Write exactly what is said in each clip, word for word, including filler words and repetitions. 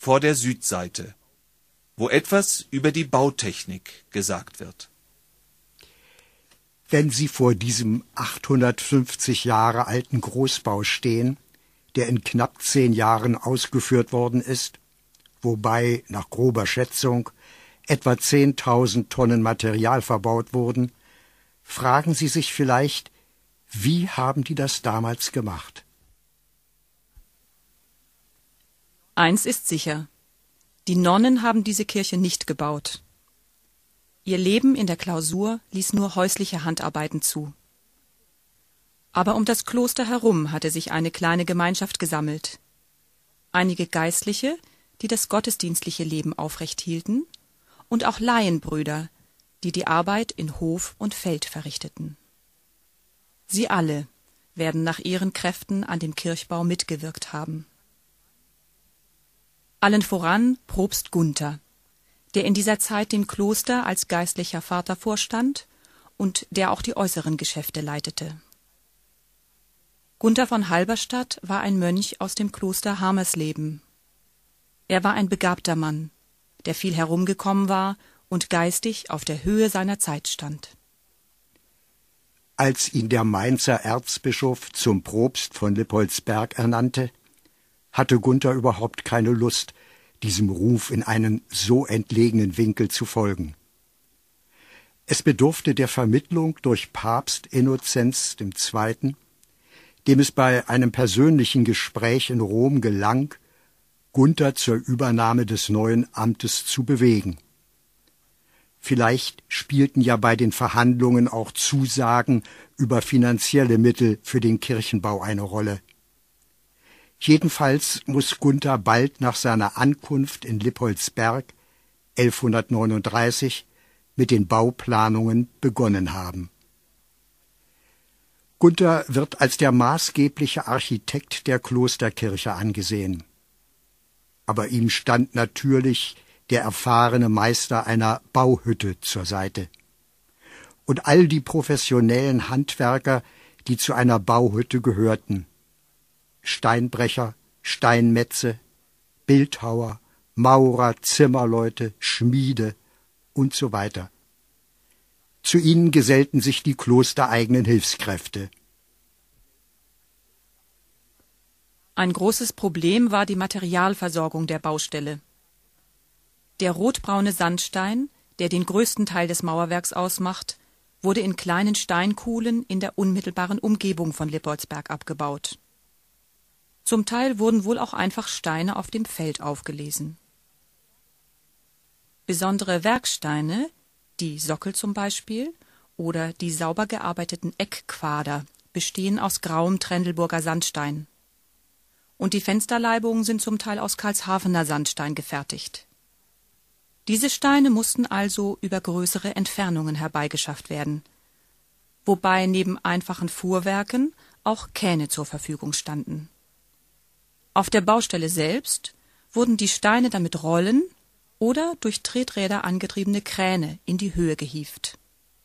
vor der Südseite, wo etwas über die Bautechnik gesagt wird. Wenn Sie vor diesem achthundertfünfzig Jahre alten Großbau stehen, der in knapp zehn Jahren ausgeführt worden ist, wobei nach grober Schätzung etwa zehntausend Tonnen Material verbaut wurden, fragen Sie sich vielleicht, wie haben die das damals gemacht? Eins ist sicher: Die Nonnen haben diese Kirche nicht gebaut. Ihr Leben in der Klausur ließ nur häusliche Handarbeiten zu. Aber um das Kloster herum hatte sich eine kleine Gemeinschaft gesammelt. Einige Geistliche, die das gottesdienstliche Leben aufrecht hielten, und auch Laienbrüder, die die Arbeit in Hof und Feld verrichteten. Sie alle werden nach ihren Kräften an dem Kirchbau mitgewirkt haben. Allen voran Propst Gunther, der in dieser Zeit dem Kloster als geistlicher Vater vorstand und der auch die äußeren Geschäfte leitete. Gunther von Halberstadt war ein Mönch aus dem Kloster Hamersleben. Er war ein begabter Mann, der viel herumgekommen war und geistig auf der Höhe seiner Zeit stand. Als ihn der Mainzer Erzbischof zum Propst von Lippoldsberg ernannte, hatte Gunther überhaupt keine Lust, diesem Ruf in einen so entlegenen Winkel zu folgen. Es bedurfte der Vermittlung durch Papst Innozenz der Zweite., dem es bei einem persönlichen Gespräch in Rom gelang, Gunther zur Übernahme des neuen Amtes zu bewegen. Vielleicht spielten ja bei den Verhandlungen auch Zusagen über finanzielle Mittel für den Kirchenbau eine Rolle. Jedenfalls muss Gunther bald nach seiner Ankunft in Lippoldsberg elfhundertneununddreißig mit den Bauplanungen begonnen haben. Gunther wird als der maßgebliche Architekt der Klosterkirche angesehen. Aber ihm stand natürlich der erfahrene Meister einer Bauhütte zur Seite. Und all die professionellen Handwerker, die zu einer Bauhütte gehörten: Steinbrecher, Steinmetze, Bildhauer, Maurer, Zimmerleute, Schmiede und so weiter. Zu ihnen gesellten sich die klostereigenen Hilfskräfte. Ein großes Problem war die Materialversorgung der Baustelle. Der rotbraune Sandstein, der den größten Teil des Mauerwerks ausmacht, wurde in kleinen Steinkuhlen in der unmittelbaren Umgebung von Lippoldsberg abgebaut. Zum Teil wurden wohl auch einfach Steine auf dem Feld aufgelesen. Besondere Werksteine, die Sockel zum Beispiel, oder die sauber gearbeiteten Eckquader, bestehen aus grauem Trendelburger Sandstein. Und die Fensterleibungen sind zum Teil aus Karlshafener Sandstein gefertigt. Diese Steine mussten also über größere Entfernungen herbeigeschafft werden, wobei neben einfachen Fuhrwerken auch Kähne zur Verfügung standen. Auf der Baustelle selbst wurden die Steine dann mit Rollen oder durch Treträder angetriebene Kräne in die Höhe gehievt.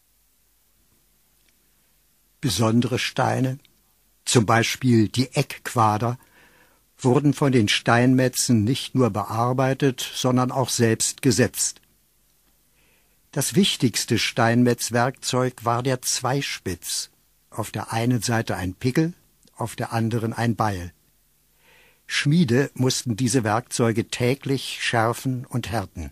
Besondere Steine, zum Beispiel die Eckquader, wurden von den Steinmetzen nicht nur bearbeitet, sondern auch selbst gesetzt. Das wichtigste Steinmetzwerkzeug war der Zweispitz, auf der einen Seite ein Pickel, auf der anderen ein Beil. Schmiede mussten diese Werkzeuge täglich schärfen und härten.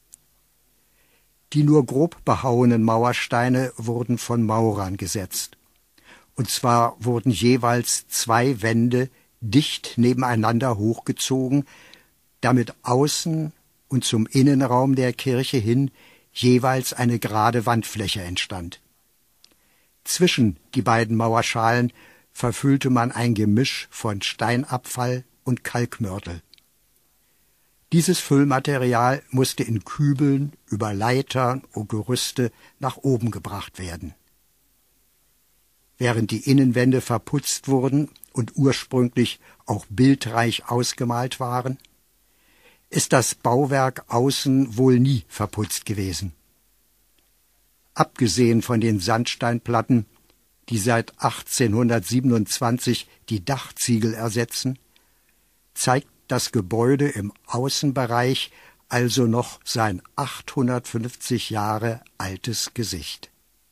Die nur grob behauenen Mauersteine wurden von Maurern gesetzt. Und zwar wurden jeweils zwei Wände dicht nebeneinander hochgezogen, damit außen und zum Innenraum der Kirche hin jeweils eine gerade Wandfläche entstand. Zwischen die beiden Mauerschalen verfüllte man ein Gemisch von Steinabfall und Kalkmörtel. Dieses Füllmaterial musste in Kübeln über Leitern und Gerüste nach oben gebracht werden. Während die Innenwände verputzt wurden und ursprünglich auch bildreich ausgemalt waren, ist das Bauwerk außen wohl nie verputzt gewesen. Abgesehen von den Sandsteinplatten, die seit achtzehnhundertsiebenundzwanzig die Dachziegel ersetzen, zeigt das Gebäude im Außenbereich also noch sein achthundertfünfzig Jahre altes Gesicht.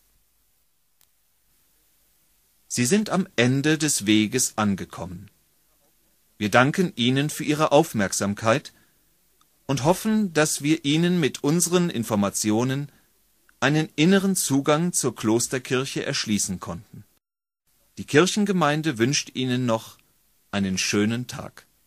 Sie sind am Ende des Weges angekommen. Wir danken Ihnen für Ihre Aufmerksamkeit und hoffen, dass wir Ihnen mit unseren Informationen einen inneren Zugang zur Klosterkirche erschließen konnten. Die Kirchengemeinde wünscht Ihnen noch einen schönen Tag.